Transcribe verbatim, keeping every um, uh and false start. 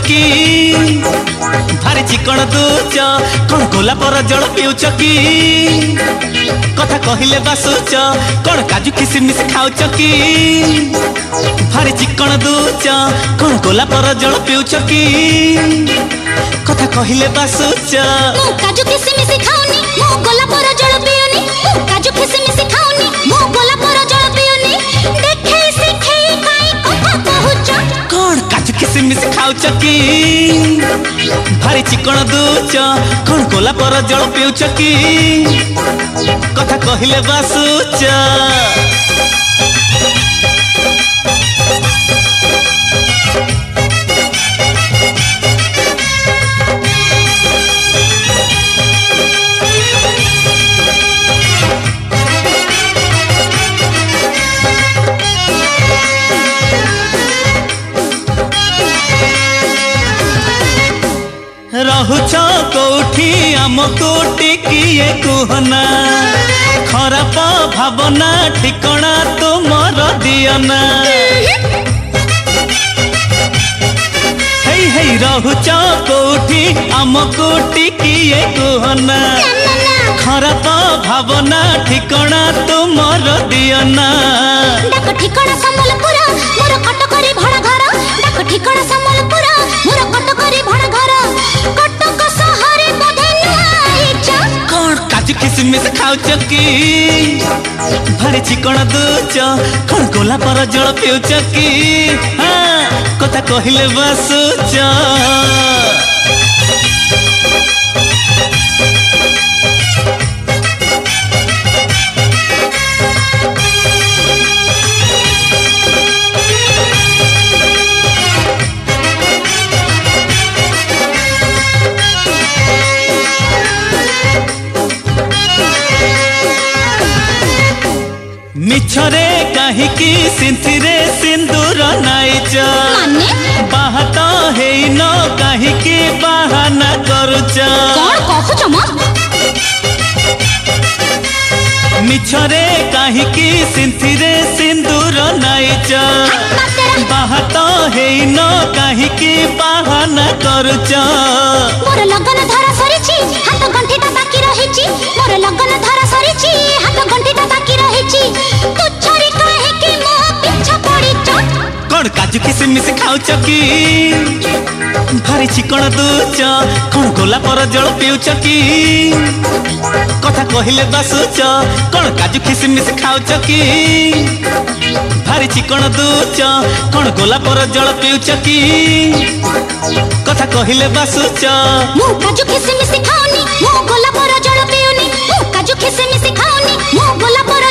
की भारी चिकन दूच कौन गोलापर जल पिउच की कथा कहले बासुच कौन काजू किसमिस खाउच की भारी चिकन दूच कौन गोलापर जल पिउच की कथा कहले बासुच मु काजू किसमिस खाउनी मु गोलापर जल पिउनी मु काजू किसमिस खाउनी मु गोलापर जल पिउनी देखे सिखे काई कथा कहूच कौन काजू किसमिस खाउच की भारी चिकन दूच कौन गोलापर जल पिउच की कथा कहले बासुच रहुछ कौठी आम कोटी किए कुहना खराब भावना ठिकना तुमर दियना हेई हेई रहुछ कौठी आम कोटी किए कुहना खराब भावना ठिकना तुमर दियना डाक ठिकना संबलपुर मोर कटकरी भड़ा घर डाक ठिकना संबलपुर मोर कटकरी भड़ा घर कटक सहरे बधे नाइच कौन काजू किसमिस खाउच की भारी चिकन दूच कौन गोलापर जल पिउच की हाँ कथा कहले बासुच मिछरे काहिकी सिंथिरे सिंदूर नाइच बाहात हेइन काहिकी बाहाना करुच कौन कहूच म मिछरे काहिकी सिंथिरे सिंदूर नाइच बाहात हेइन काहिकी बाहाना करुच मोर लगन धारा सरिछि हाथ गंठीटा बाकी रहिछि मोर लगन धारा सरिछि हाथ गंठीटा बाकी रहिछि तू छोरी काहे कि मो पिछा पड़िच कौन काजू किसमिस खाउच की भारी चिकन दूच कौन गोलापर जल पिउच की कथा कहले बासुच कौन काजू किसमिस खाउच की भारी चिकन दूच कौन गोलापर जल पिउच की कथा कहले बासुच मु काजू किसमिस खाउनी मु गोलापर जल पिउनी मु काजू किसमिस खाउनी मु गोलापर